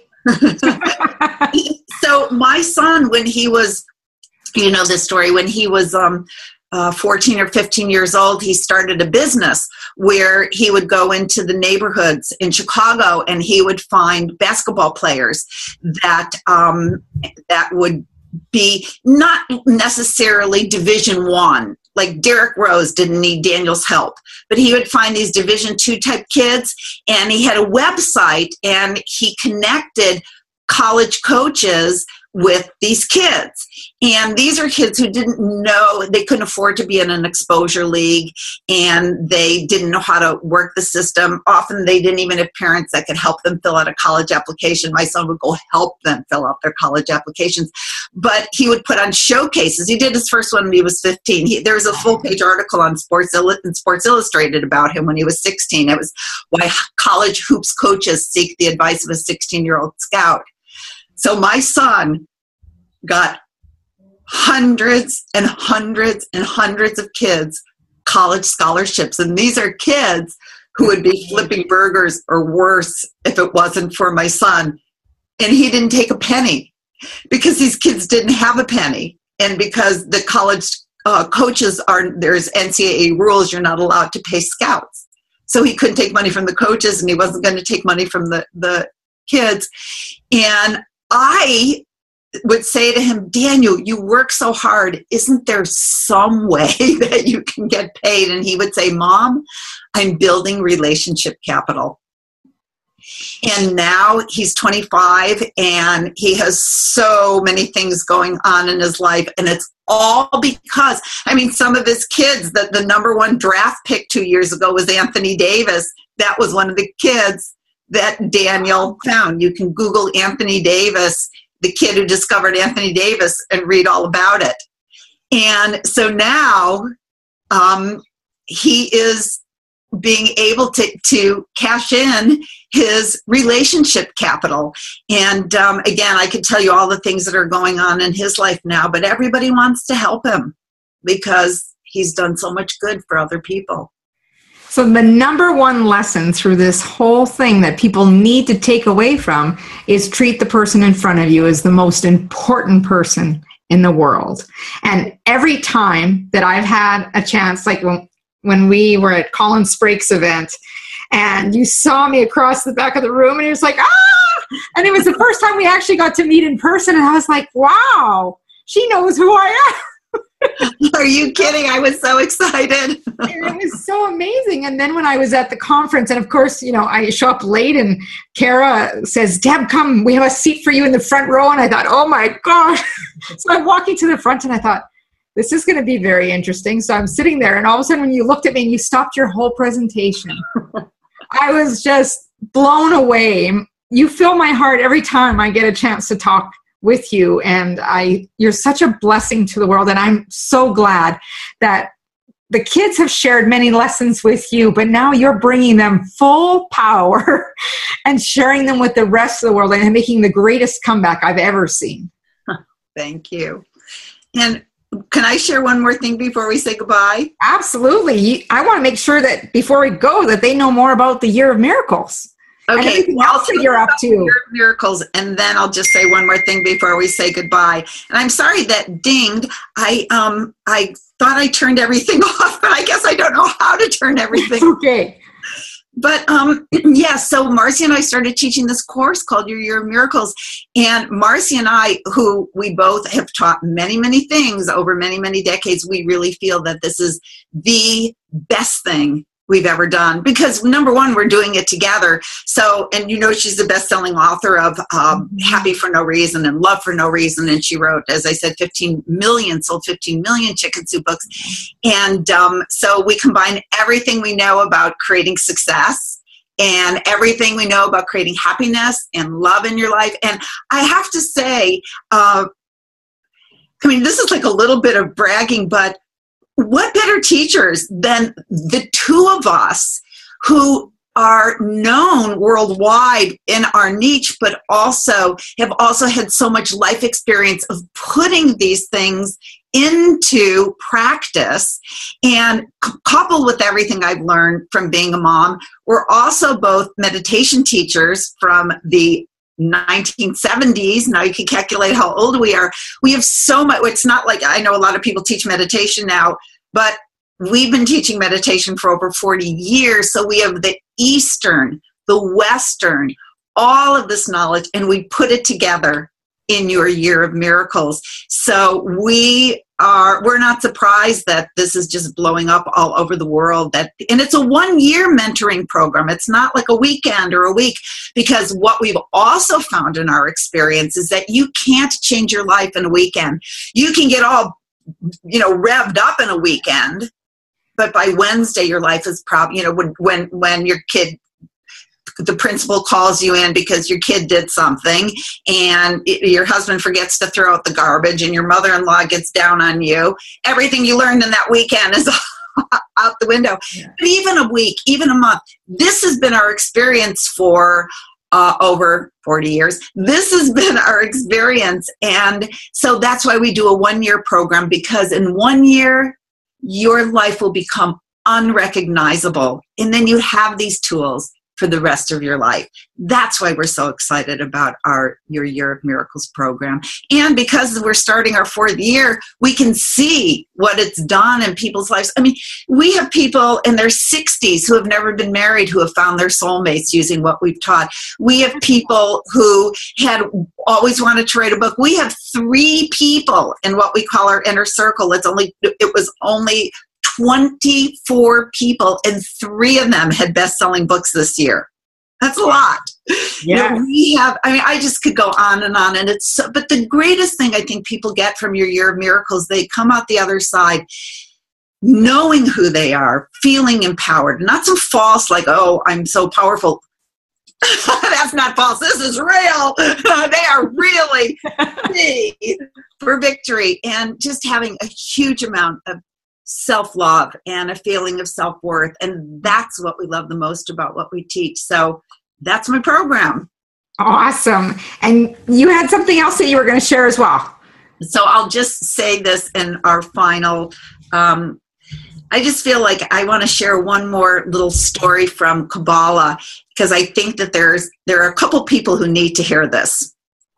So my son, when he was, you know this story, when he was 14 or 15 years old, he started a business where he would go into the neighborhoods in Chicago and he would find basketball players that would be not necessarily Division I. Like Derrick Rose didn't need Daniel's help, but he would find these Division II type kids, and he had a website and he connected college coaches with these kids. And these are kids who didn't know, they couldn't afford to be in an exposure league, and they didn't know how to work the system. Often they didn't even have parents that could help them fill out a college application. My son would go help them fill out their college applications. But he would put on showcases. He did his first one when he was 15. There was a full-page article on Sports Illustrated about him when he was 16. It was why college hoops coaches seek the advice of a 16-year-old scout. So my son got hundreds and hundreds and hundreds of kids college scholarships. And these are kids who would be flipping burgers or worse if it wasn't for my son. And he didn't take a penny because these kids didn't have a penny. And because the college coaches there's NCAA rules, you're not allowed to pay scouts. So he couldn't take money from the coaches, and he wasn't going to take money from the kids. And I would say to him, Daniel, you work so hard. Isn't there some way that you can get paid? And he would say, Mom, I'm building relationship capital. And now he's 25 and he has so many things going on in his life. And it's all because, some of his kids, the number one draft pick 2 years ago was Anthony Davis. That was one of the kids that Daniel found. You can Google Anthony Davis, the kid who discovered Anthony Davis, and read all about it. And so now he is being able to cash in his relationship capital. And again, I could tell you all the things that are going on in his life now, but everybody wants to help him because he's done so much good for other people. So the number one lesson through this whole thing that people need to take away from is treat the person in front of you as the most important person in the world. And every time that I've had a chance, like when we were at Colin Sprake's event, and you saw me across the back of the room, and he was like, ah! And it was the first time we actually got to meet in person, and I was like, wow, she knows who I am. Are you kidding? I was so excited. And it was so amazing. And then when I was at the conference, and of course, I show up late, and Kara says, Deb, come, we have a seat for you in the front row. And I thought, oh my gosh. So I'm walking to the front, and I thought, this is going to be very interesting. So I'm sitting there, and all of a sudden when you looked at me and you stopped your whole presentation, I was just blown away. You fill my heart every time I get a chance to talk with you, and you're such a blessing to the world. And I'm so glad that the kids have shared many lessons with you, but now you're bringing them full power and sharing them with the rest of the world and making the greatest comeback I've ever seen. Thank you. And can I share one more thing before we say goodbye? Absolutely. I want to make sure that before we go, that they know more about the Year of Miracles. Okay. And everything else that you're up to. Year of Miracles, and then I'll just say one more thing before we say goodbye. And I'm sorry that dinged. I thought I turned everything off, but I guess I don't know how to turn everything off. Okay. But so Marcy and I started teaching this course called Your Year of Miracles. And Marcy and I, who we both have taught many, many things over many, many decades, we really feel that this is the best thing we've ever done, because number one, we're doing it together. So, and she's the best-selling author of Happy for No Reason and Love for No Reason. And she wrote, as I said, sold 15 million Chicken Soup books. And so we combine everything we know about creating success and everything we know about creating happiness and love in your life. And I have to say, this is like a little bit of bragging, but what better teachers than the two of us who are known worldwide in our niche, but have also had so much life experience of putting these things into practice. And coupled with everything I've learned from being a mom, we're also both meditation teachers from the 1970s. Now you can calculate how old we are. We have so much. It's not like, I know a lot of people teach meditation now, but we've been teaching meditation for over 40 years. So we have the Eastern, the Western, all of this knowledge, and we put it together in Your Year of Miracles. So we're not surprised that this is just blowing up all over the world. And it's a 1-year mentoring program. It's not like a weekend or a week, because what we've also found in our experience is that you can't change your life in a weekend. You can get all, revved up in a weekend, but by Wednesday, your life is probably, when your kid, the principal calls you in because your kid did something, and your husband forgets to throw out the garbage, and your mother-in-law gets down on you. Everything you learned in that weekend is out the window. Yeah. But even a week, even a month, this has been our experience for over 40 years. This has been our experience. And so that's why we do a 1-year program, because in 1 year, your life will become unrecognizable. And then you have these tools. for the rest of your life. That's why we're so excited about your Year of Miracles program. And because we're starting our 4th year, we can see what it's done in people's lives. I mean, we have people in their 60s who have never been married who have found their soulmates using what we've taught. We have people who had always wanted to write a book. We have 3 people in what we call our inner circle. It was only 24 people, and 3 of them had best-selling books this year. That's a lot. Yeah. I just could go on, and but the greatest thing I think people get from your Year of Miracles, they come out the other side knowing who they are, feeling empowered, not some false, like, oh, I'm so powerful. That's not false. This is real. They are really me for victory, and just having a huge amount of self-love and a feeling of self-worth. And that's what we love the most about what we teach. So that's my program. Awesome. And you had something else that you were going to share as well. So I'll just say this in our final, I just feel like I want to share one more little story from Kabbalah, because I think that there are a couple people who need to hear this.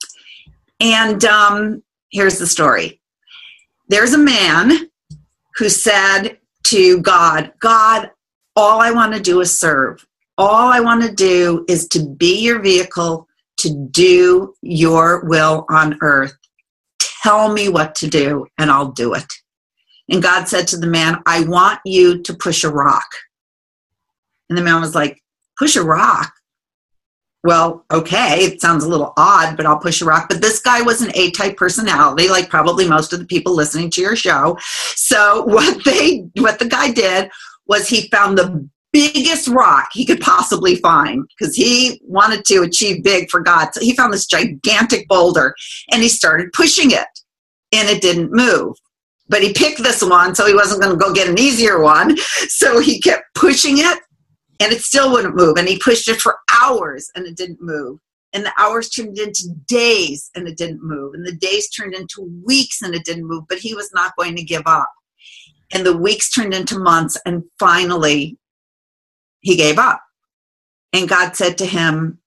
And here's the story. There's a man who said to God, all I want to do is serve. All I want to do is to be your vehicle to do your will on earth. Tell me what to do and I'll do it. And God said to the man, I want you to push a rock. And the man was like, push a rock? Well, okay, it sounds a little odd, but I'll push a rock. But this guy was an A-type personality, like probably most of the people listening to your show. So what the guy did was he found the biggest rock he could possibly find, because he wanted to achieve big for God. So he found this gigantic boulder and he started pushing it, and it didn't move. But he picked this one, so he wasn't going to go get an easier one. So he kept pushing it, and it still wouldn't move. And he pushed it for hours, and it didn't move. And the hours turned into days, and it didn't move. And the days turned into weeks, and it didn't move. But he was not going to give up. And the weeks turned into months, and finally, he gave up. And God said to him,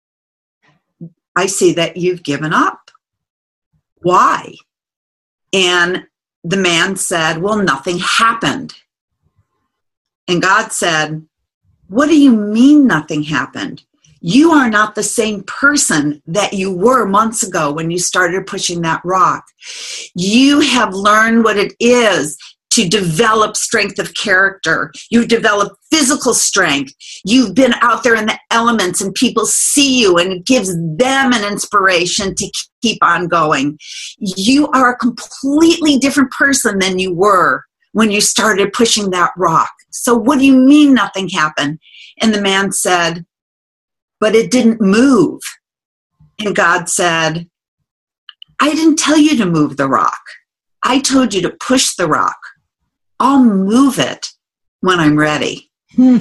I see that you've given up. Why? And the man said, well, nothing happened. And God said, what do you mean nothing happened? You are not the same person that you were months ago when you started pushing that rock. You have learned what it is to develop strength of character. You've developed physical strength. You've been out there in the elements, and people see you, and it gives them an inspiration to keep on going. You are a completely different person than you were when you started pushing that rock. So what do you mean nothing happened? And the man said, but it didn't move. And God said, I didn't tell you to move the rock. I told you to push the rock. I'll move it when I'm ready. I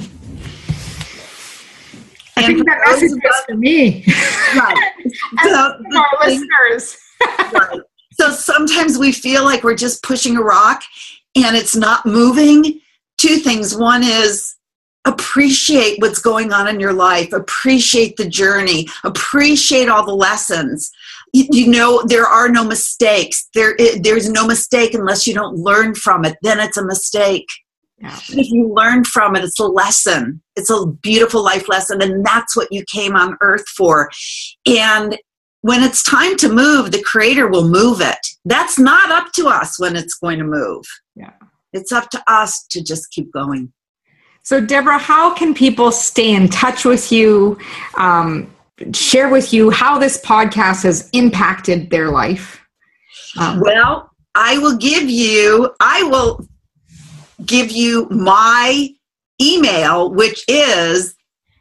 think that message is for me. Right. And our listeners. Right. So sometimes we feel like we're just pushing a rock and it's not moving. 2 things. One is appreciate what's going on in your life. Appreciate the journey. Appreciate all the lessons. You know, there are no mistakes. There's no mistake unless you don't learn from it. Then it's a mistake. Yeah. If you learn from it, it's a lesson. It's a beautiful life lesson. And that's what you came on earth for. And when it's time to move, the Creator will move it. That's not up to us when it's going to move. Yeah. It's up to us to just keep going. So, Deborah, how can people stay in touch with you, share with you how this podcast has impacted their life? Well, I will give you my email, which is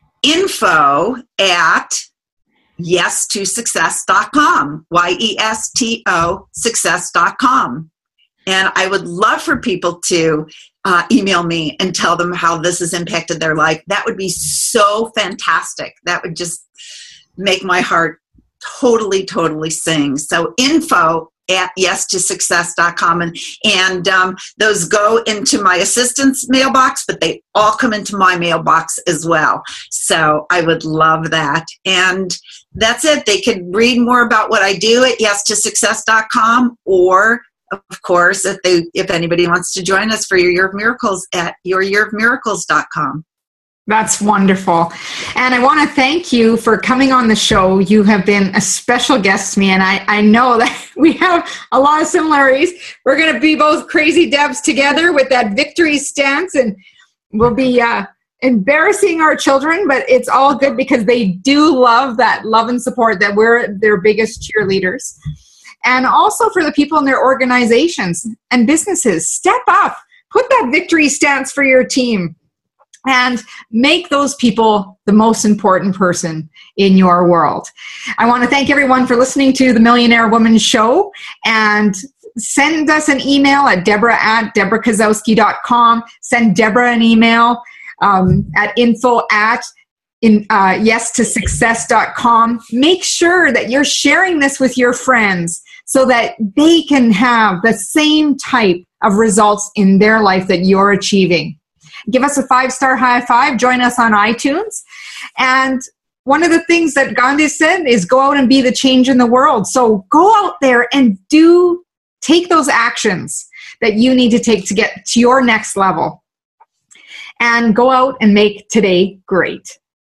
info@yestosuccess.com, YESTO success.com. And I would love for people to email me and tell them how this has impacted their life. That would be so fantastic. That would just make my heart totally, totally sing. So info at yes-to-success.com. And those go into my assistant's mailbox, but they all come into my mailbox as well. So I would love that. And that's it. They could read more about what I do at yes-to-success.com, or of course, if anybody wants to join us for your Year of Miracles, at youryearofmiracles.com. That's wonderful. And I want to thank you for coming on the show. You have been a special guest to me, and I know that we have a lot of similarities. We're going to be both crazy Debs together with that victory stance, and we'll be embarrassing our children, but it's all good because they do love that love and support, that we're their biggest cheerleaders. And also for the people in their organizations and businesses, step up, put that victory stance for your team, and make those people the most important person in your world. I want to thank everyone for listening to the Millionaire Woman Show, and send us an email at Deborah@DeborahKozowski.com. Send Deborah an email at info@yes-to-success.com. Make sure that you're sharing this with your friends so that they can have the same type of results in their life that you're achieving. Give us a 5-star high five. Join us on iTunes. And one of the things that Gandhi said is go out and be the change in the world. So go out there and take those actions that you need to take to get to your next level. And go out and make today great.